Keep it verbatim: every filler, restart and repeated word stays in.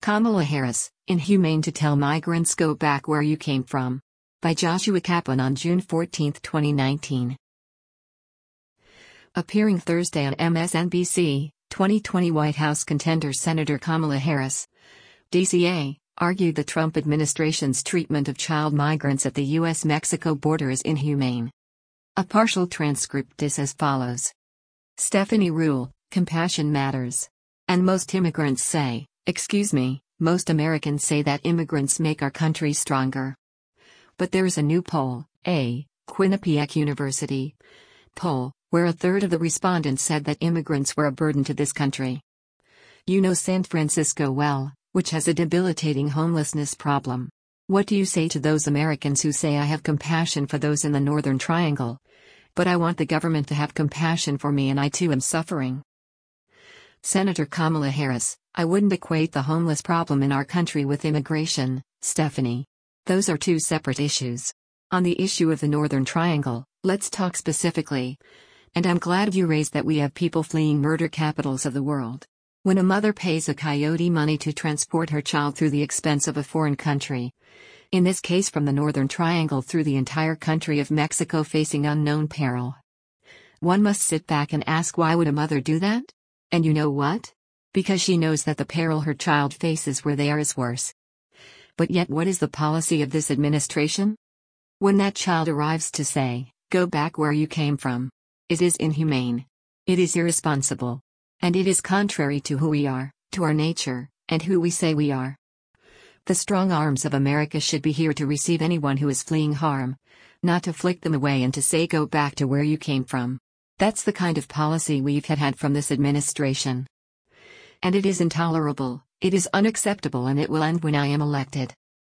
Kamala Harris, inhumane to tell migrants go back where you came from. By Joshua Kaplan on June fourteenth, twenty nineteen. Appearing Thursday on M S N B C, twenty twenty White House contender Senator Kamala Harris, D C A, argued the Trump administration's treatment of child migrants at the U S Mexico border is inhumane. A partial transcript is as follows. Stephanie Ruhle, compassion matters. And most immigrants say, excuse me, most Americans say that immigrants make our country stronger. But there's a new poll, a Quinnipiac University poll, where a third of the respondents said that immigrants were a burden to this country. You know San Francisco well, which has a debilitating homelessness problem. What do you say to those Americans who say I have compassion for those in the Northern Triangle, but I want the government to have compassion for me and I too am suffering? Senator Kamala Harris, I wouldn't equate the homeless problem in our country with immigration, Stephanie. Those are two separate issues. On the issue of the Northern Triangle, let's talk specifically. And I'm glad you raised that we have people fleeing murder capitals of the world. When a mother pays a coyote money to transport her child through the expense of a foreign country, in this case from the Northern Triangle through the entire country of Mexico facing unknown peril, one must sit back and ask, why would a mother do that? And you know what? Because she knows that the peril her child faces where they are is worse. But yet what is the policy of this administration? When that child arrives to say, go back where you came from, it is inhumane. It is irresponsible. And it is contrary to who we are, to our nature, and who we say we are. The strong arms of America should be here to receive anyone who is fleeing harm, not to flick them away and to say go back to where you came from. That's the kind of policy we've had had from this administration. And it is intolerable, it is unacceptable, and it will end when I am elected.